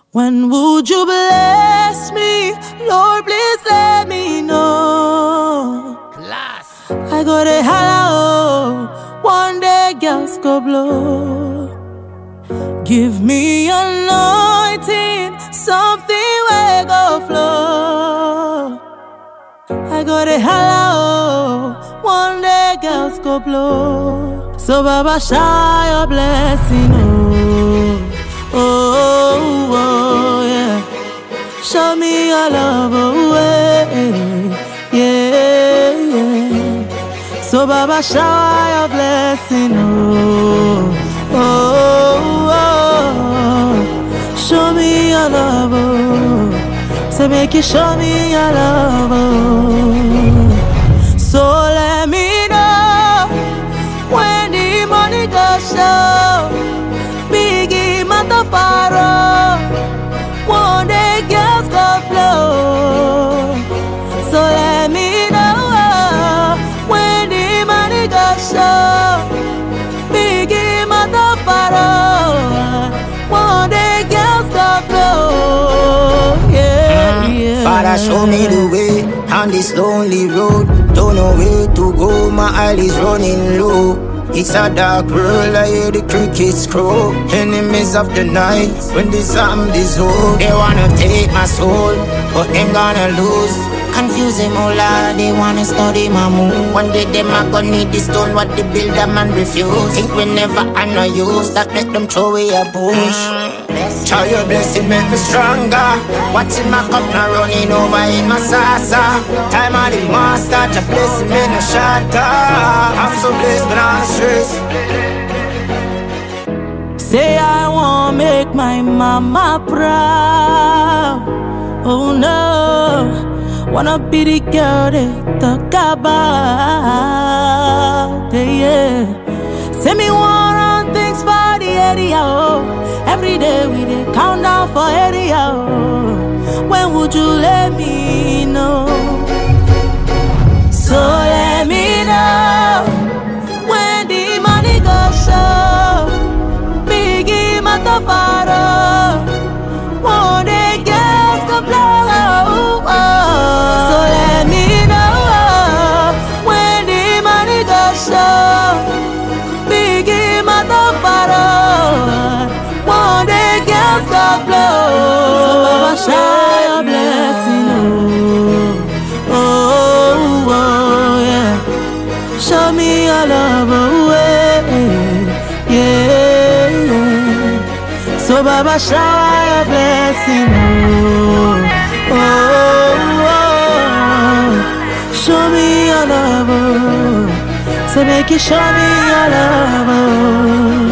When would you bless me? Lord, please let me know. Class. I go to hello, one day girls go blow. Give me anointing, something will go flow. I go to hello, one day girls go blow. So Baba, shower your blessing, oh, oh, oh, yeah. Show me your love, oh, yeah, yeah. So Baba, shower your blessing, oh, oh, oh. Show me your love, oh. So make you show me your love, oh. So let me know when the money goes show. Biggie Matafaro, one day girls go blow. So let me know when the money goes show. Biggie Matafaro, one day girls go blow. Yeah, yeah. Father, show me the way on this lonely road. Don't know where to go, my eyes running low. It's a dark world, I hear the crickets crow. Enemies of the night, when the zombies hold. They wanna take my soul, but them gonna lose. Confuse them all, they wanna study my mood. One day them a gonna need the stone, what the builder man refuse. Think we never honor use, that make them throw away a bush. Try your blessing, make me stronger. Watching my cup now running over in my salsa. Time of the master, to bless me no shatter. I'm so blessed but I'm stressed. Say I wanna make my mama proud. Oh no, wanna be the girl they talk about. Yeah, say me want run things for the area. Oh. Every day we dey count down for area. Oh. When would you let me know? So let me know when the money goes show. Biggie Matafaro, one day girls go blow. So let me know when the money goes show. Biggie Matafaro, one day girls go blow. So Baba, shower your blessing, oh, oh, oh, yeah. Show me your love, oh, yeah, yeah. So Baba, shower your blessing, oh, oh, oh. Show me your love, oh. So make you show me your love, oh.